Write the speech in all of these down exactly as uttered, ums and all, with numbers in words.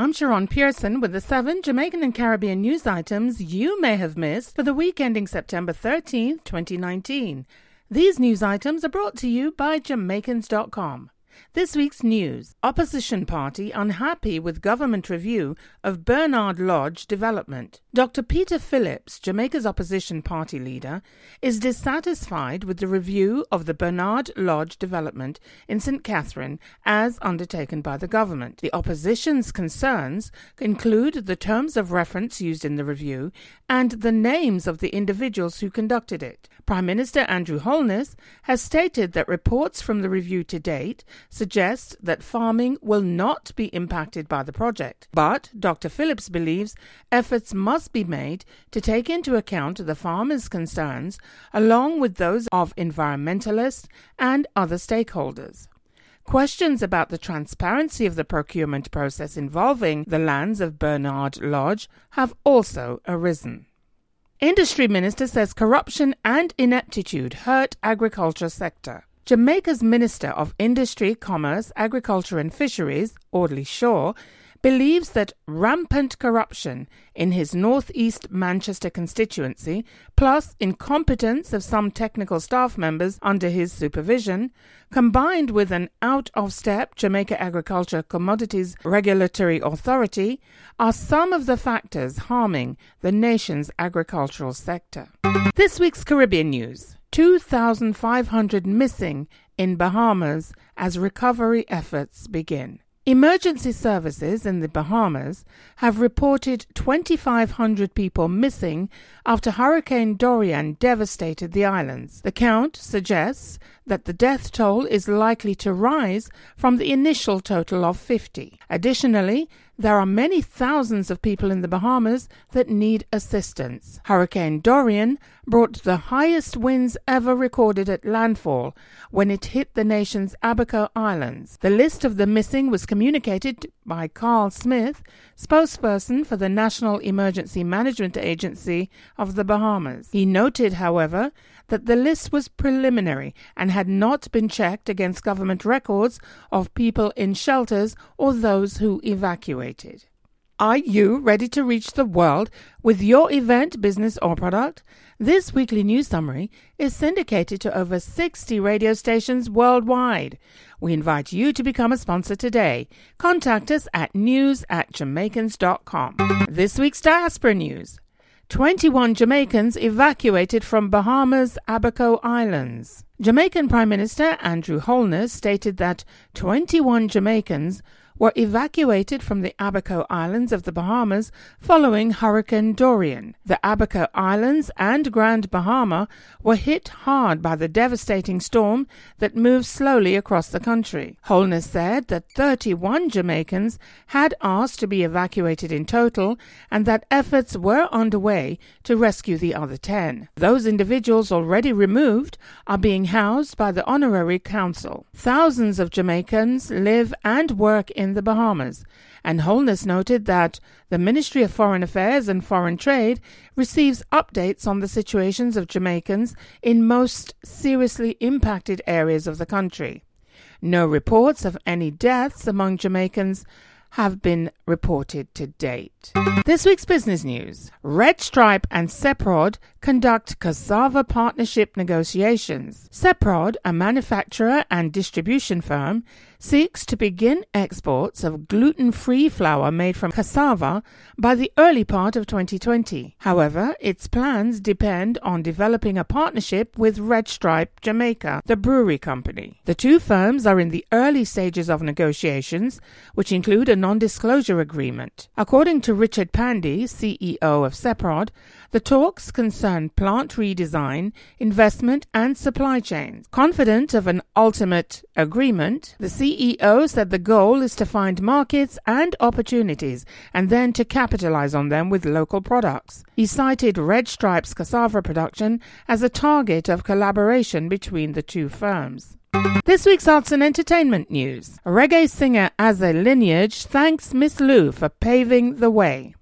I'm Sharon Pearson with the seven Jamaican and Caribbean news items you may have missed for the week ending September thirteenth, twenty nineteen. These news items are brought to you by Jamaicans dot com. This week's news: Opposition party unhappy with government review of Bernard Lodge development. Doctor Peter Phillips, Jamaica's opposition party leader, is dissatisfied with the review of the Bernard Lodge development in Saint Catherine as undertaken by the government. The opposition's concerns include the terms of reference used in the review and the names of the individuals who conducted it. Prime Minister Andrew Holness has stated that reports from the review to date suggest that farming will not be impacted by the project. But Doctor Phillips believes efforts must be made to take into account the farmers' concerns along with those of environmentalists and other stakeholders. Questions about the transparency of the procurement process involving the lands of Bernard Lodge have also arisen. Industry Minister says corruption and ineptitude hurt agriculture sector. Jamaica's Minister of Industry, Commerce, Agriculture and Fisheries, Audley Shaw, believes that rampant corruption in his northeast Manchester constituency, plus incompetence of some technical staff members under his supervision, combined with an out-of-step Jamaica Agriculture Commodities Regulatory Authority, are some of the factors harming the nation's agricultural sector. This week's Caribbean news: two thousand five hundred missing in Bahamas as recovery efforts begin. Emergency services in the Bahamas have reported twenty-five hundred people missing after Hurricane Dorian devastated the islands. The count suggests that the death toll is likely to rise from the initial total of fifty. Additionally, there are many thousands of people in the Bahamas that need assistance. Hurricane Dorian brought the highest winds ever recorded at landfall when it hit the nation's Abaco Islands. The list of the missing was communicated by Carl Smith, spokesperson for the National Emergency Management Agency of the Bahamas. He noted, however, that the list was preliminary and had not been checked against government records of people in shelters or those who evacuated. Are you ready to reach the world with your event, business, or product? This weekly news summary is syndicated to over sixty radio stations worldwide. We invite you to become a sponsor today. Contact us at news at Jamaicans dot com. This week's diaspora news: twenty-one Jamaicans evacuated from Bahamas' Abaco Islands. Jamaican Prime Minister Andrew Holness stated that twenty-one Jamaicans were evacuated from the Abaco Islands of the Bahamas following Hurricane Dorian. The Abaco Islands and Grand Bahama were hit hard by the devastating storm that moved slowly across the country. Holness said that thirty-one Jamaicans had asked to be evacuated in total and that efforts were underway to rescue the other ten. Those individuals already removed are being housed by the Honorary Council. Thousands of Jamaicans live and work in the Bahamas, and Holness noted that the Ministry of Foreign Affairs and Foreign Trade receives updates on the situations of Jamaicans in most seriously impacted areas of the country. No reports of any deaths among Jamaicans have been reported to date. This week's business news: Red Stripe and CEPROD conduct cassava partnership negotiations. CEPROD, a manufacturer and distribution firm, seeks to begin exports of gluten-free flour made from cassava by the early part of twenty twenty. However, its plans depend on developing a partnership with Red Stripe Jamaica, the brewery company. The two firms are in the early stages of negotiations, which include a non-disclosure agreement. According to Richard Pandy, C E O of CEPROD, the talks concern plant redesign, investment and supply chains. Confident of an ultimate agreement, the C E O said the goal is to find markets and opportunities and then to capitalize on them with local products. He cited Red Stripe's cassava production as a target of collaboration between the two firms. This week's arts and entertainment news: reggae singer Azza Lineage thanks Miss Lou for paving the way.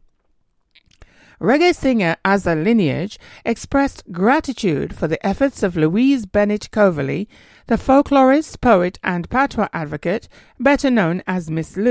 Reggae singer Azza Lineage expressed gratitude for the efforts of Louise Bennett Coverley, the folklorist, poet and patois advocate, better known as Miss Lou.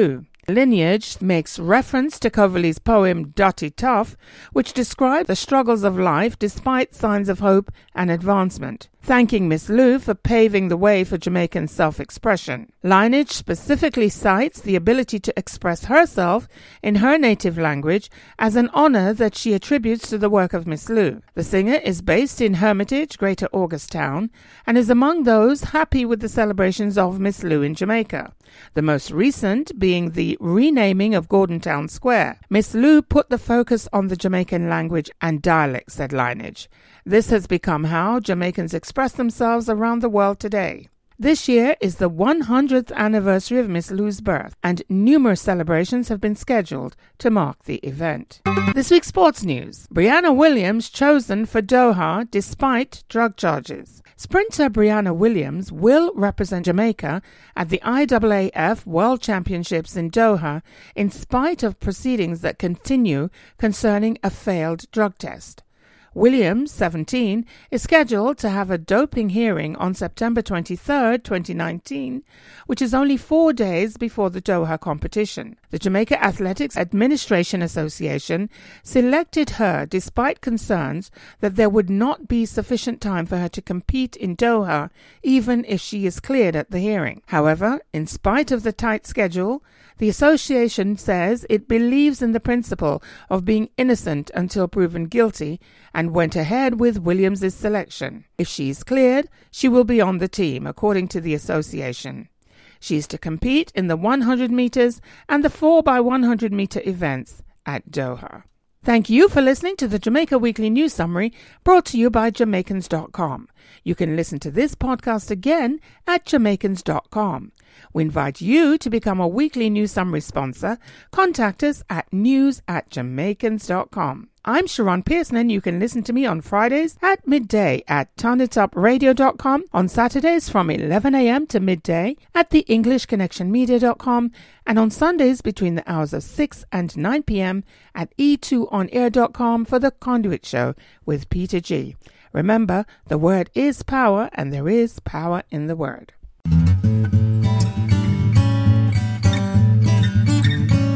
lineage makes reference to Coverley's poem Dotty Tough, which describes the struggles of life despite signs of hope and advancement, thanking Miss Lou for paving the way for Jamaican self-expression. Lineage specifically cites the ability to express herself in her native language as an honor that she attributes to the work of Miss Lou. The singer is based in Hermitage, Greater Augustown, and is among those happy with the celebrations of Miss Lou in Jamaica, the most recent being the renaming of Gordontown Square. Miss Lou put the focus on the Jamaican language and dialect, said Lineage. This has become how Jamaicans express themselves around the world today. This year is the one hundredth anniversary of Miss Lou's birth, and numerous celebrations have been scheduled to mark the event. This week's sports news. Brianna Williams chosen for Doha despite drug charges. Sprinter Brianna Williams will represent Jamaica at the I A A F World Championships in Doha in spite of proceedings that continue concerning a failed drug test. Williams, seventeen, is scheduled to have a doping hearing on September twenty-third, twenty nineteen, which is only four days before the Doha competition. The Jamaica Athletics Administration Association selected her despite concerns that there would not be sufficient time for her to compete in Doha, even if she is cleared at the hearing. However, in spite of the tight schedule, the association says it believes in the principle of being innocent until proven guilty and went ahead with Williams' selection. If she is cleared, she will be on the team, according to the association. She is to compete in the one hundred meters and the four by one hundred meter events at Doha. Thank you for listening to the Jamaica Weekly News Summary, brought to you by Jamaicans dot com. You can listen to this podcast again at Jamaicans dot com. We invite you to become a weekly news summary sponsor. Contact us at news at Jamaicans dot com. I'm Sharon Pearson, and you can listen to me on Fridays at midday at turn it up radio dot com, on Saturdays from eleven a.m. to midday at the english connection media dot com, and on Sundays between the hours of six and nine p.m. at e two on air dot com for The Conduit Show with Peter G. Remember, the word is power, and there is power in the word.